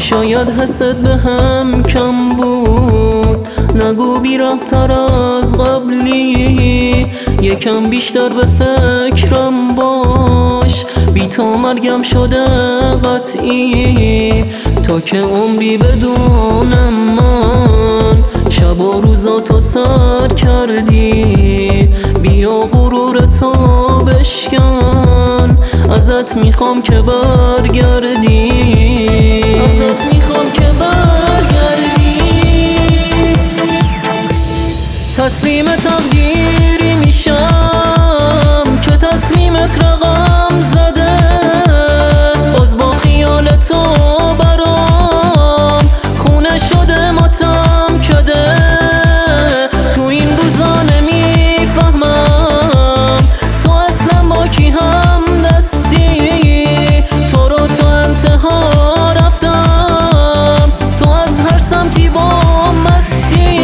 شاید حسد به هم کم بود، نگو بی‌رحم‌تر از قبلی. یکم بیشتر به فکرم باش، بی تو مرگم شده قطعی. تا که عمری بدونم من شب و روزاتو سر کردی. بیا غرورتو بشکن، ازت میخوام که برگردی، ازت میخوام که برگردی. تسلیم تقدیری میشم که تصمیمت رقم زده. باز با خیال تو برام خونه شده ماتم کده. تو این روزا نمیفهمم تو اصلا با کی هم دستی. تو رو تا انتها رفتم، تو از هر سمتی با مستی.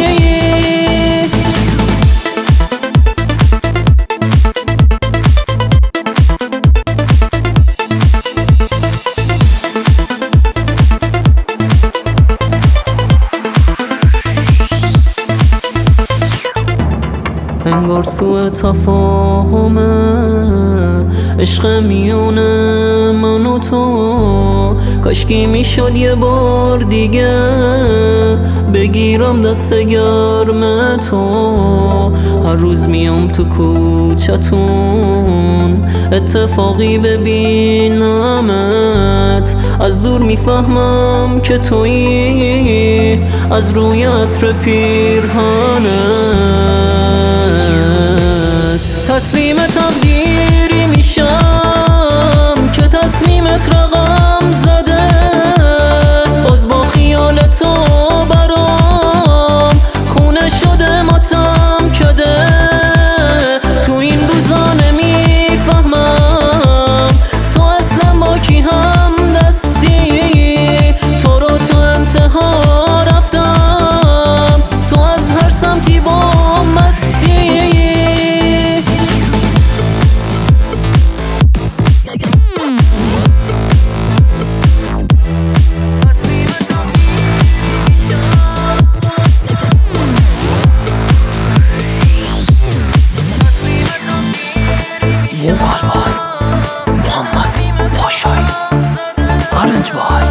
انگار سوء تفاهمه عشق میونه من و تو. کاشکی میشد یه بار دیگه بگیرم دست گرم تو. هر روز میام تو کوچتون اتفاقی ببینمت. از دور میفهمم که تویی، از روی عطر پیرهنت. تسلیم تقدیری میشم که تصمیمت رقم زده. باز با خیال تو برام خونه شده ماتم کده. تو این روزا نمیفهمم تو اصلا با کی هم دستی. تو رو تا انتها رفتم، تو از هر سمتی با مستی. محمد پاشایی، آرنج بای.